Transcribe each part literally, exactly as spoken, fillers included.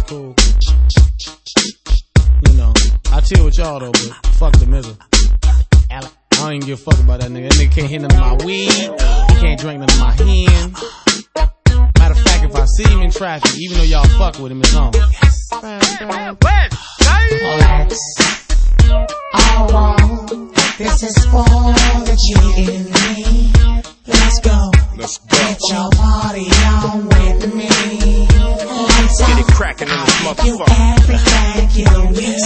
cool. You know, I chill with y'all though, but fuck the mizzle. I don't even give a fuck about that nigga. That nigga can't hit none of my weed. He can't drink none of my hen. Matter of fact, if I see him in traffic, even though y'all fuck with him, it's on. Yes. Let's all roll. This is for the G in me. Let's go. Let's go. Get your party on with me. Let's get it cracking in this motherfucker. You everything you need.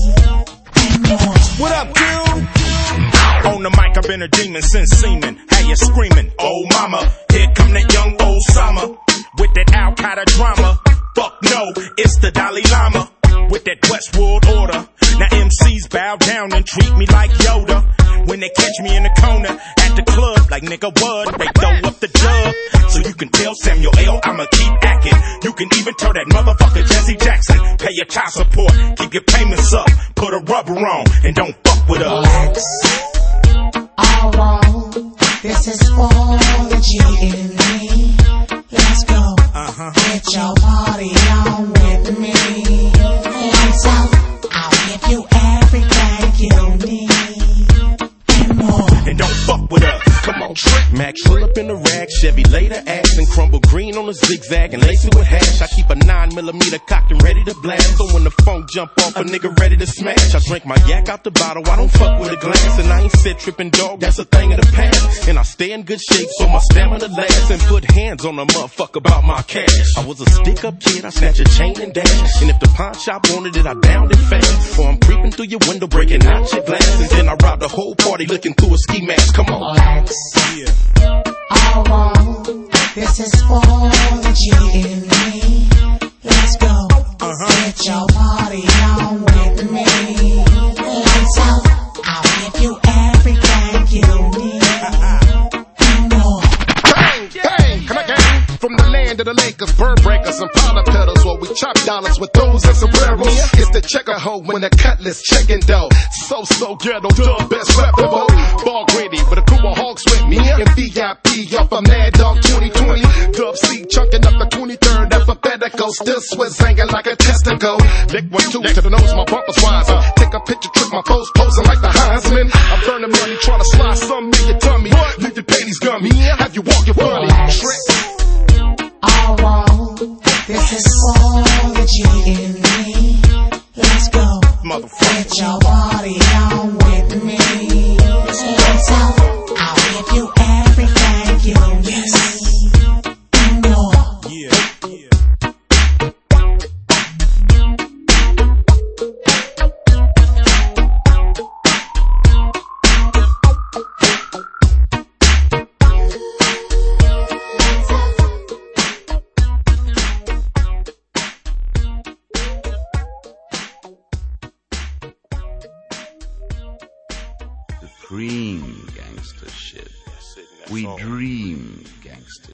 What up, dude? On the mic, I've been a demon since semen. How you screaming? Oh, mama. Here come that young Osama with that Al Qaeda drama. Fuck no, it's the Dalai Lama with that Westworld order. Now M Cs bow down and treat me like Yoda. When they catch me in the corner at the club, like nigga what? They throw up the dub. So you can tell Samuel L. I'ma keep acting. You can even tell that motherfucker Jesse Jackson. Pay your child support, keep your payments up. Put a rubber on and don't fuck with us. Let's all roll. This is for the G in me. Let's go. Uh-huh. Get your party on with me. Lights out. I'll give you everything you need and more. And don't fuck with us. Come on, trick. Mac, pull up in the rag, Chevy later axe and crumble green on the zigzag and lace it with hash. I keep a nine millimeter cocked and ready to blast. So when the phone jump off, a nigga ready to smash. I drink my yak out the bottle, I don't fuck with a glass. And I ain't sit tripping dog, that's a thing of the past. And I stay in good shape so my stamina lasts. And put hands on a motherfucker about my cash. I was a stick up kid, I snatch a chain and dash. And if the pawn shop wanted it, I bound it fast. Or I'm creeping through your window, breaking out your glass. And then I rob the whole party looking through a ski mask. Come on. Let's all roll. This is for the G in me. Let's go. Uh-huh. Get your party on with me. Lights out. I'll give you everything you need and more. Bang, bang, come again. From the land of the Lakers, bird breakers, and powder pedals, where we chop dollars with those and sombreros. It's the checker hoe when the cutlass checking dough. So, so ghetto, dub best reputable. Ball gritty with a crew of hogs with me. And V I P off a Mad Dog twenty twenty. Dub C chunking up the twenty-third alphabetical. Still Swiss hanging like a testicle. Lick one, two to the nose, my bumpers wise. Take a picture, trick my foes posing like the Heisman. I'm burning money, trying to slide some in your tummy. Leave your panties gummy, have you walking funny. Trick. All roll. This is for the G in me. Let's go. Motherfucker. Get your party on with me. Lights out. I'll give you everything you need and more. Yeah, yeah. Supreme gangster shit. We dream gangster.